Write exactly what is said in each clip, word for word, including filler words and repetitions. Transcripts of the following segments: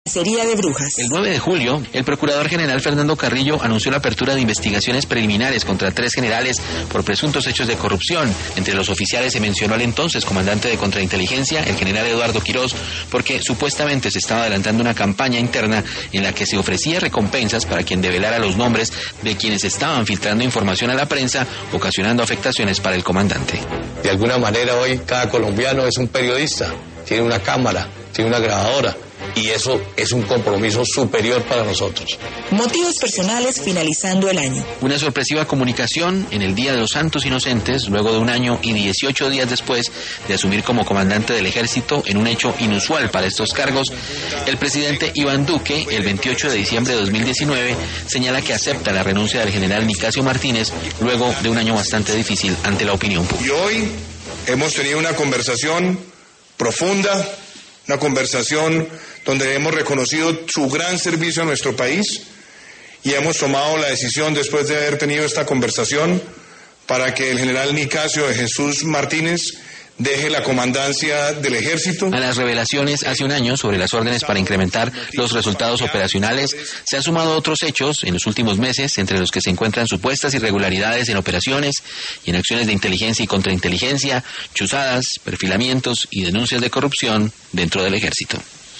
Sería de Brujas. El nueve de julio, el Procurador General Fernando Carrillo anunció la apertura de investigaciones preliminares contra tres generales por presuntos hechos de corrupción. Entre los oficiales se mencionó al entonces comandante de contrainteligencia, el general Eduardo Quirós, porque supuestamente se estaba adelantando una campaña interna en la que se ofrecía recompensas para quien develara los nombres de quienes estaban filtrando información a la prensa, ocasionando afectaciones para el comandante. De alguna manera hoy cada colombiano es un periodista, tiene una cámara, tiene una grabadora. Y eso es un compromiso superior para nosotros. Motivos personales finalizando el año. Una sorpresiva comunicación en el Día de los Santos Inocentes, luego de un año y dieciocho días después de asumir como comandante del ejército en un hecho inusual para estos cargos. El presidente Iván Duque, el veintiocho de diciembre de dos mil diecinueve, señala que acepta la renuncia del general Nicasio Martínez luego de un año bastante difícil ante la opinión pública. Y hoy hemos tenido una conversación profunda, una conversación donde hemos reconocido su gran servicio a nuestro país y hemos tomado la decisión, después de haber tenido esta conversación, para que el general Nicasio de Jesús Martínez deje la comandancia del ejército. A las revelaciones hace un año sobre las órdenes para incrementar los resultados operacionales, se han sumado otros hechos en los últimos meses, entre los que se encuentran supuestas irregularidades en operaciones y en acciones de inteligencia y contrainteligencia, chuzadas, perfilamientos y denuncias de corrupción dentro del ejército.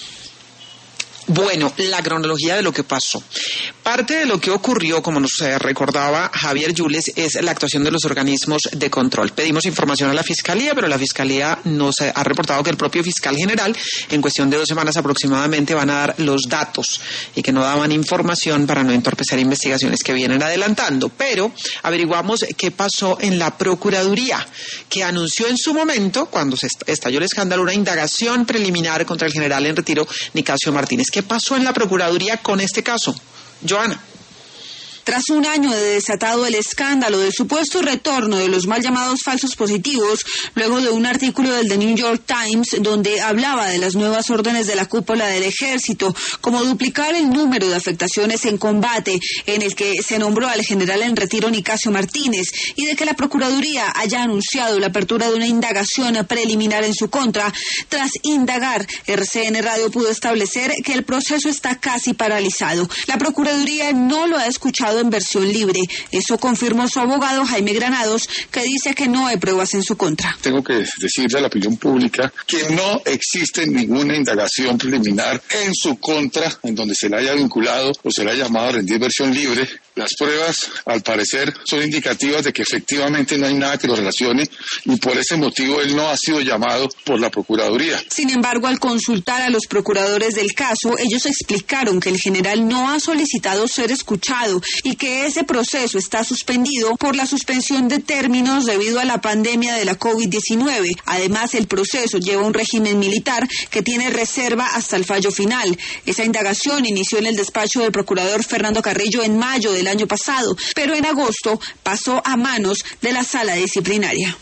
Bueno, la cronología de lo que pasó. Parte de lo que ocurrió, como nos recordaba Javier Yules, es la actuación de los organismos de control. Pedimos información a la Fiscalía, pero la Fiscalía nos ha reportado que el propio fiscal general, en cuestión de dos semanas aproximadamente, van a dar los datos y que no daban información para no entorpecer investigaciones que vienen adelantando. Pero averiguamos qué pasó en la Procuraduría, que anunció en su momento, cuando se estalló el escándalo, una indagación preliminar contra el general en retiro Nicasio Martínez. ¿Qué pasó en la Procuraduría con este caso? Joana. Tras un año de desatado el escándalo del supuesto retorno de los mal llamados falsos positivos, luego de un artículo del The New York Times donde hablaba de las nuevas órdenes de la cúpula del ejército, como duplicar el número de afectaciones en combate, en el que se nombró al general en retiro Nicasio Martínez, y de que la Procuraduría haya anunciado la apertura de una indagación preliminar en su contra. Tras indagar, R C N Radio pudo establecer que el proceso está casi paralizado. La Procuraduría no lo ha escuchado en versión libre. Eso confirmó su abogado Jaime Granados, que dice que no hay pruebas en su contra. Tengo que decirle a la opinión pública que no existe ninguna indagación preliminar en su contra en donde se le haya vinculado o se le haya llamado a rendir versión libre. Las pruebas, al parecer, son indicativas de que efectivamente no hay nada que lo relacione y por ese motivo él no ha sido llamado por la Procuraduría. Sin embargo, al consultar a los procuradores del caso, ellos explicaron que el general no ha solicitado ser escuchado y que ese proceso está suspendido por la suspensión de términos debido a la pandemia de la COVID diecinueve. Además, el proceso lleva un régimen militar que tiene reserva hasta el fallo final. Esa indagación inició en el despacho del procurador Fernando Carrillo en mayo del año pasado, pero en agosto pasó a manos de la sala disciplinaria.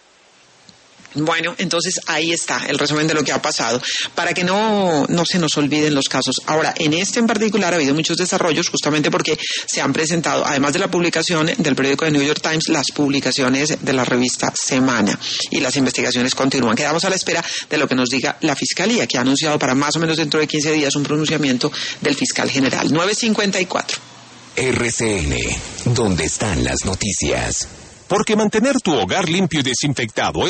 Bueno, entonces ahí está el resumen de lo que ha pasado, para que no, no se nos olviden los casos. Ahora, en este en particular ha habido muchos desarrollos, justamente porque se han presentado, además de la publicación del periódico The New York Times, las publicaciones de la revista Semana, y las investigaciones continúan. Quedamos a la espera de lo que nos diga la Fiscalía, que ha anunciado para más o menos dentro de quince días un pronunciamiento del fiscal general. nueve cincuenta y cuatro. R C N, donde están las noticias. Porque mantener tu hogar limpio y desinfectado